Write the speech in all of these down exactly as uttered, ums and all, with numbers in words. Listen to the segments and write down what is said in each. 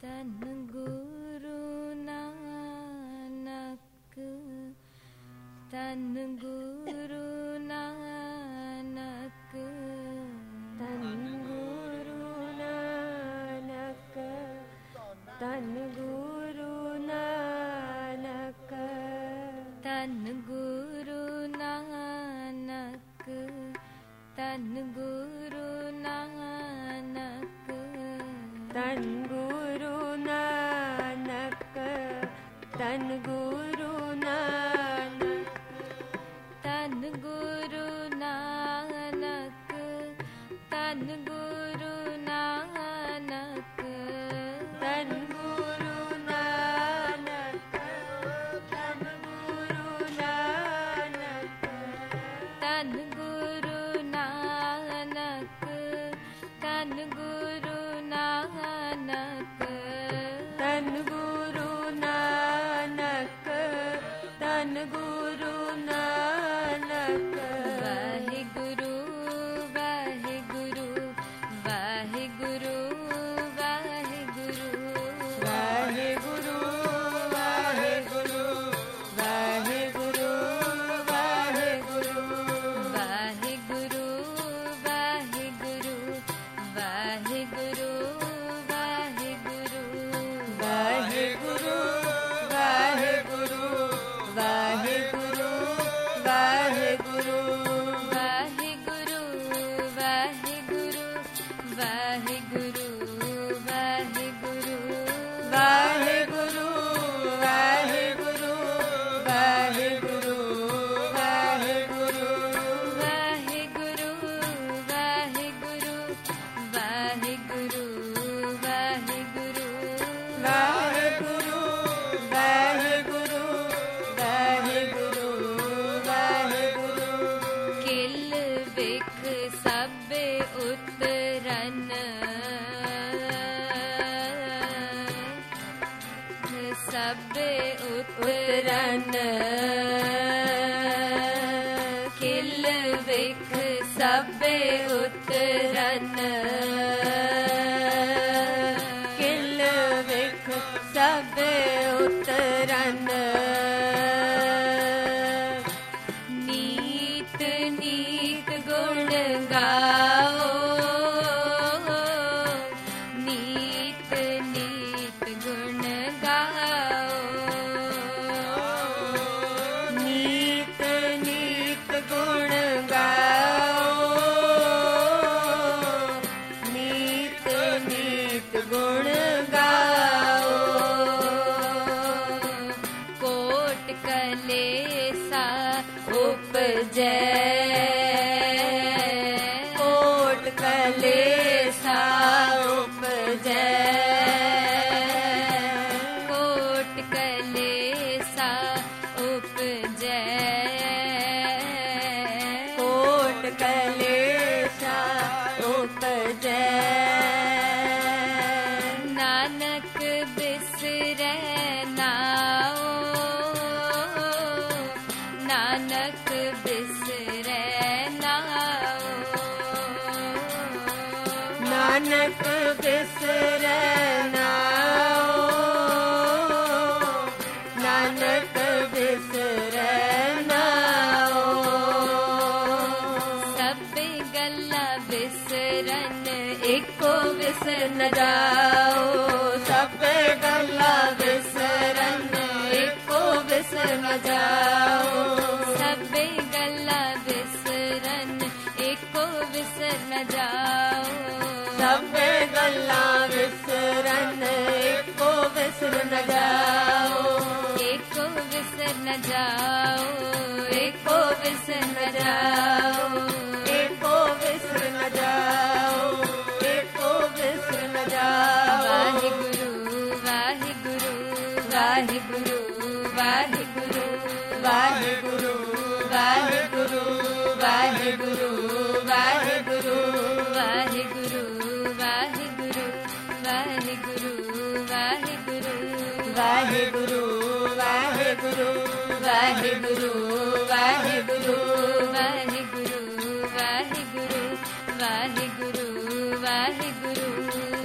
ਵਾਹਿਗੁਰੂ ਵਾਹਿਗੁਰੂ ਵਾਹਿਗੁਰੂ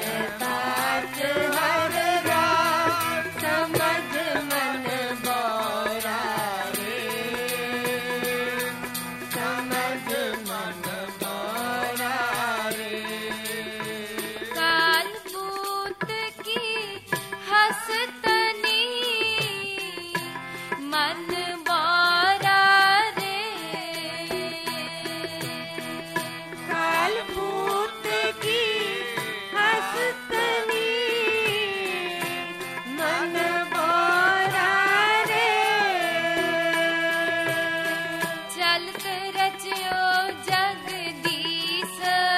बात हर रात समझ मन बोरा रे, समझ मन बोरा रे। काल पूत की हंसतनी मन बोरा रे, काल भूत की हंसतनी मन बोरा रे, चलत रचियो जगदीश,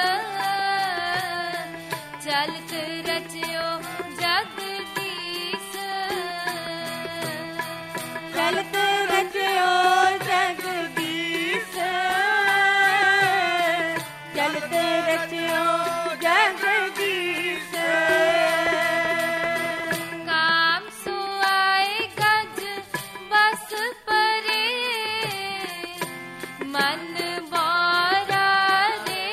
चलत रचियो जगदीश, चलत रचयो जगदीश, चलत रचयो जगदीश। काम सुआए गज बस परे मन बोरा रे,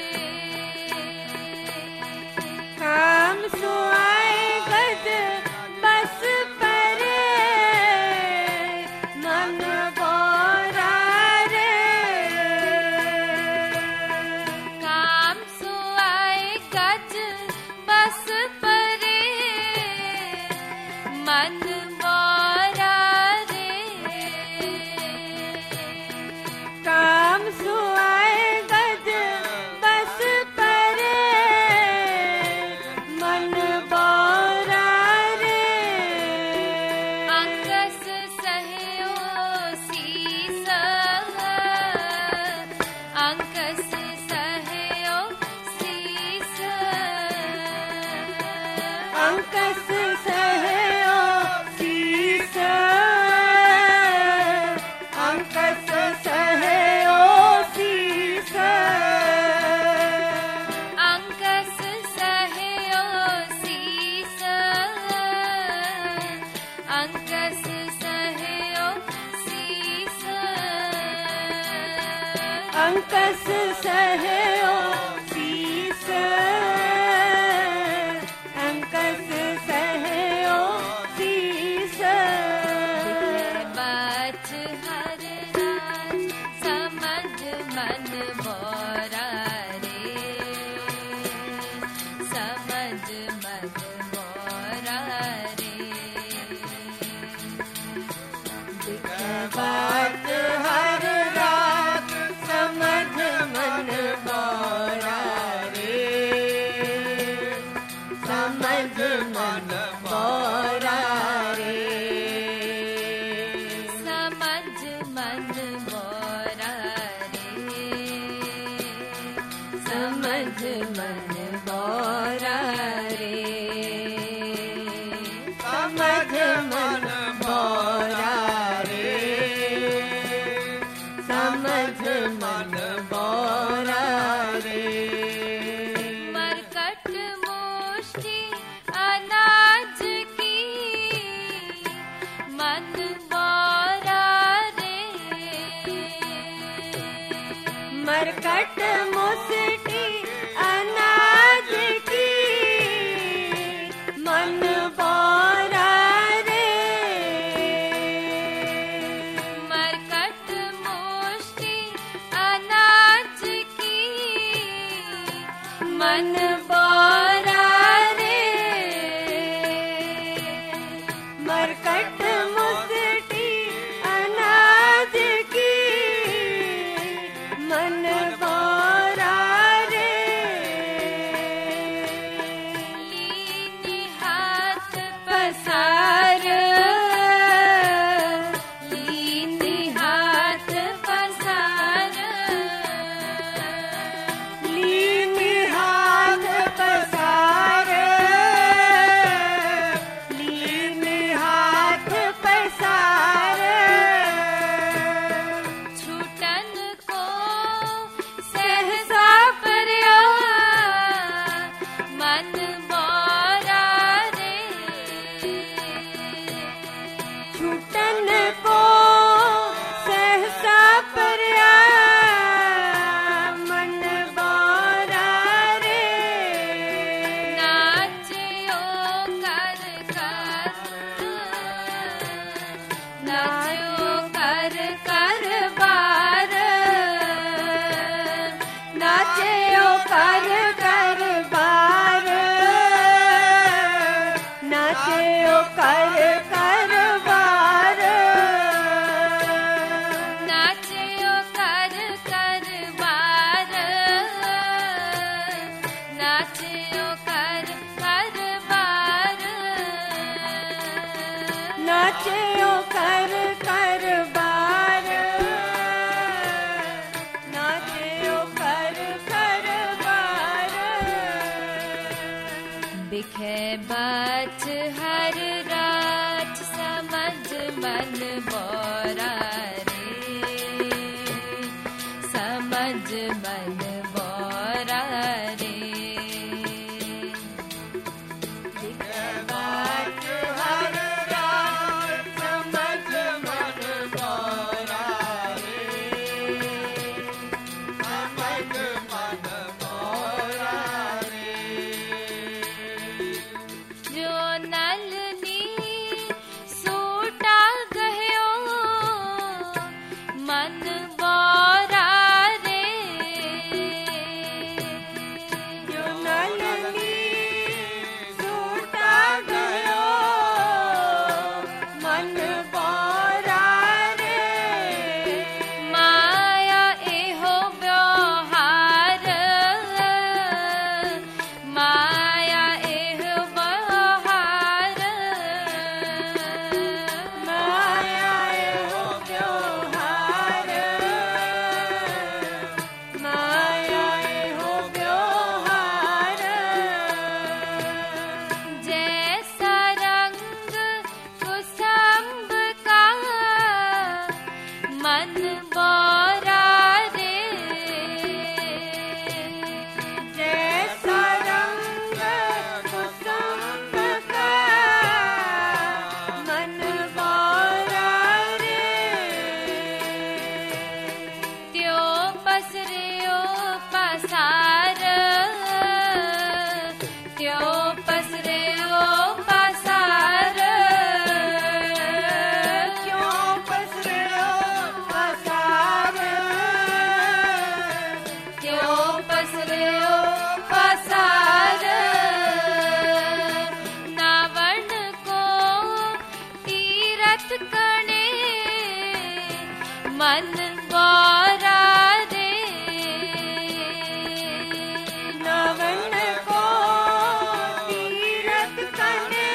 काम सुआए गज बस परे मन बोरा रे, काम सुआए गज बस परे मन बोरा रे, काम सुआए गज बस परे मन बोरा रे। अंकस सहयो सीस, अंकस सहयो सीस, अंकस सहयो शीस, अंकस सहयो शीस, अंकस सहयो सीस, अंकस सहयो सीस, अंकस सहयो शीस, अंकस सहयो शीस। बाच हर रात समझ मन बोरा रे, समझ मन बोरा रे, बात हर रात समझ मन बोरा रे, समझ मन बोरा रे, समझ मन बोरा रे, समझ मन बोरा रे, समझ मन बोरा रे, समझ मन बोरा रे। मरकट मुष्टि अनाज की मन बोरा रे, मरकट मुष्टि अनाज की मन बोरा रे, मरकट मुष्टि अनाज की मन बोरा रे, मरकट मुष्टि अनाज की मन बोरा रे, लीनी हाथ पसार, लीनी हाथ पसार, लीनी हाथ पसार, लीनी हाथ पसार। छूटन को सहसा पर्या मन बोरा रे, छूटन को सहसा पर्या मन बोरा रे, ना नाचियो कर कर बार नाचियो कर कर बार नाचियो कर कर बार नाचियो कर कर बार नाचियो कर कर बार बिखे बाच हर रात समझ मन बोरा रे समझ मन बोरा रे बिखे बाच हर रात समझ मन बोरा रे समझ मन बोरा रे जो नलनी सूटा गयो मन बोरा रे जो नलनी सूटा गयो मन बोरा रे माया एहो व्यवहार माया एहो व्यवहार माया एहो व्यवहार माया एहो व्यवहार जैसा रंग कुसुम का मन बोरा रे जैसा रंग कुसुम का मन बोरा रे त्यो पसरियो पसार त्यो पसरियो पसार क्यों पसरो पसार क्यों पसरियो पसार नावण को तीरथ कणे मन बोरा रे नवन को तीरथ कने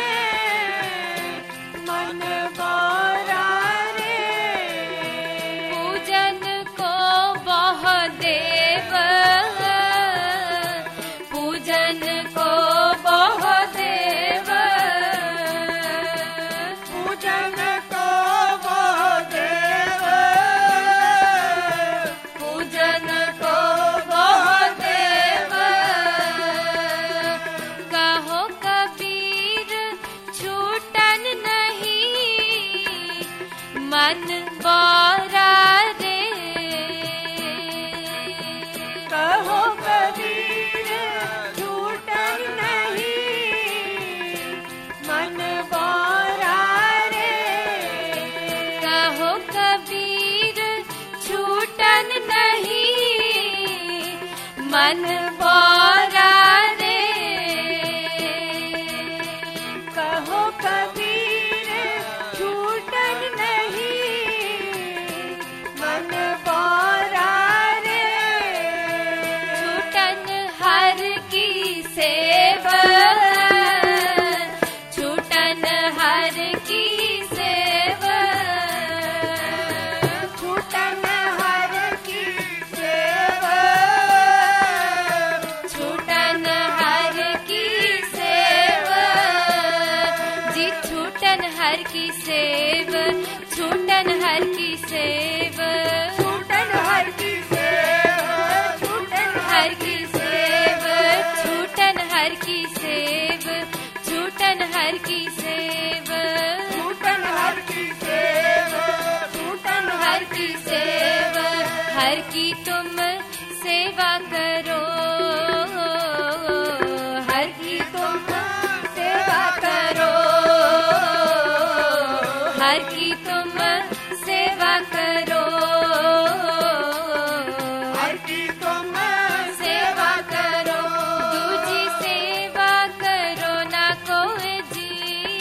मन बोरा रे पूजन को बहु देव पूजन को बहु देव पूजन को वो देव पूजन को बहु देव कहो कबीर छूटन नहीं मन बोरा रे कहो कबीर छूटन नहीं मन बोरा रे कहो कबीर छूटन नहीं मन बोरा रे कहो कबीर छूटन नहीं मन बोरा रे छूटन हर की सेव छूटन हर की सेव छूटन हर की सेव छूटन हर की सेव जी छूटन हर की सेव छूटन हर की सेव छूटन हर की सेव छूटन हर की सेव छूटन हर की सेव छूटन हर की सेव छूटन हर की सेव छूटन हर की सेव हर की तुम सेवा करो हर की तुम सेवा करो हर की तुम सेवा करो हर की तुम सेवा करो दूजी सेवा करो ना कोई जी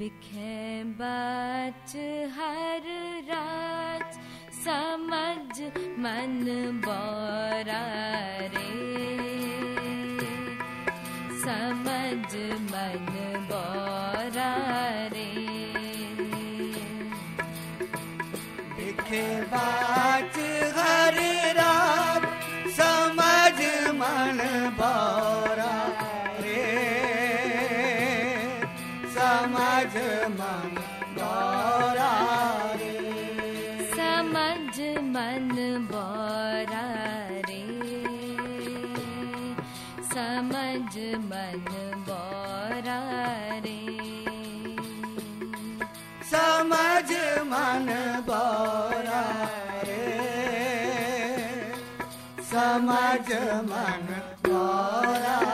बिखे बाच हर रात समझ मन बोरा रे, समझ मन बोरा रे। बिखे बाच हर रात समझ मन बोरा रे, समझ मन बोरा रे, समझ मन बोरा रे, समझ मन बोरा रे, समझ मन बोरा रे, समझ मन बोरा